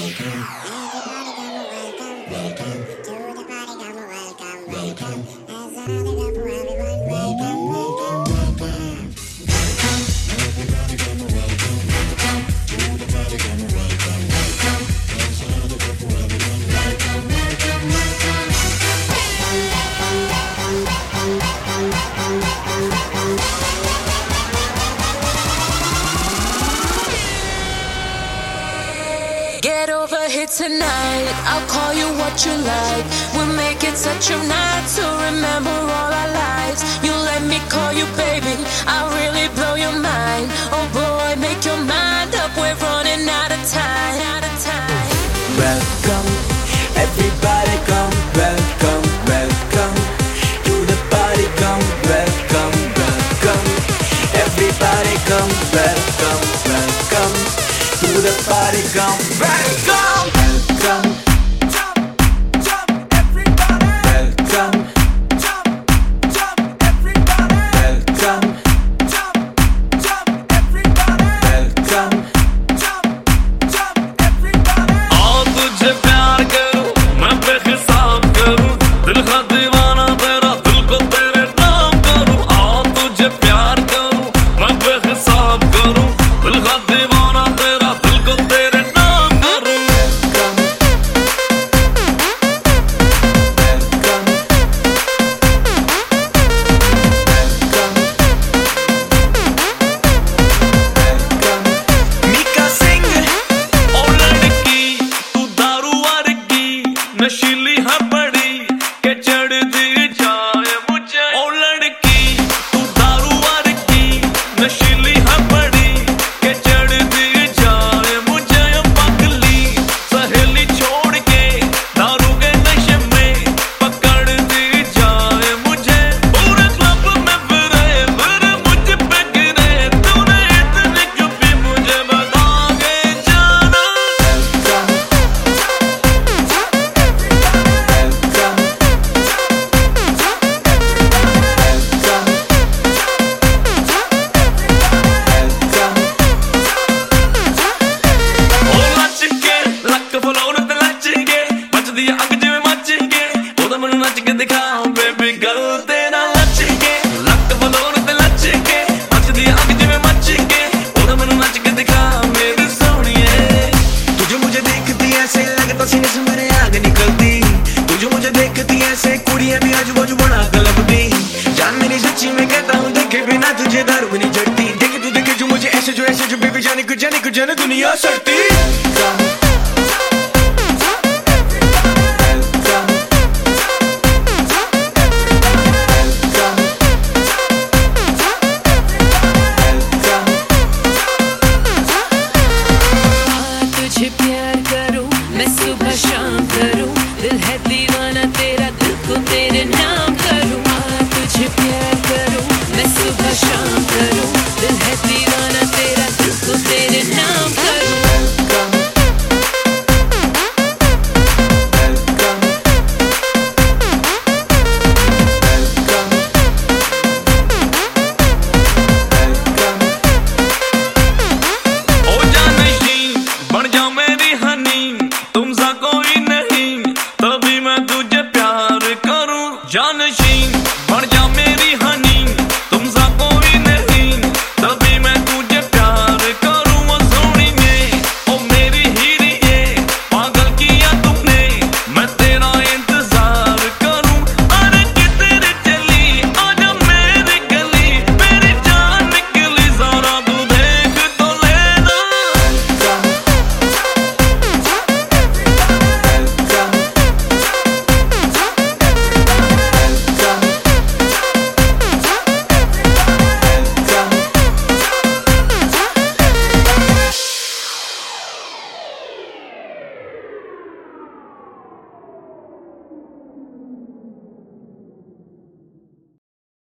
Get over here tonight, I'll call you what you like. We'll make it such a night to remember all our lives. You let me call you baby, I'll really blow your mind. Oh boy, make your mind up, we're running out of time. Welcome, everybody come, welcome, welcome to the party, come, welcome, welcome. Everybody come, welcome, welcome to the party, come, welcome, welcome. Jump, jump, everybody. Welcome, jump, jump, everybody. Welcome, jump, jump, everybody. Welcome, jump, jump, everybody. आओ तुझे प्यार करूं, मैं बेहिसाब करूं, दिल का दीवाना तेरा, दिल को तेरे नाम करूं। आओ तुझे प्यार करूं, मैं बेहिसाब करूं, दिल का दीवाना तेरा, दिल को तेरे नाम करूं। मीका सिंह, ओ लड़की तू दारू वर्गी, नशीली है बड़ी के चढ़ती जाए मुझे। ओ लड़की तू दारू वर्गी, नशीली है बड़ी के चढ़ती जाए मुझे। पगली सहेली छोड़ के दारू के नशे में पकड़ती जाए मुझे। पूरे क्लब में फिरे मुझ पे गिरे, तूने इतनी क्यों पी मुझे बता के जाना। ओ लच के लक फलोर ते लच के, बचदी अग जिवें मच के, ओदा मैनू नच के दिखा बेबी गर्ल तेरा लच के। लक फलोर ते लच के, बचदी अग जिवें मच के, ओदा मैनू नच के दिखा मेरी सोहणीए। तुझे मुझे देखती ऐसे लगता सीने से मेरे आग निकलती। तुझे मुझे देखती ऐसे कुड़ियां भी आजू बाजू बना गलबती। जान मेरी सच्ची में कहता हूँ, देखे बिना तुझे दारू भी नहीं चढ़ती। देखे तू देखे जो मुझे ऐसे जो बेबी जाने को जाने दुनिया सड़ती।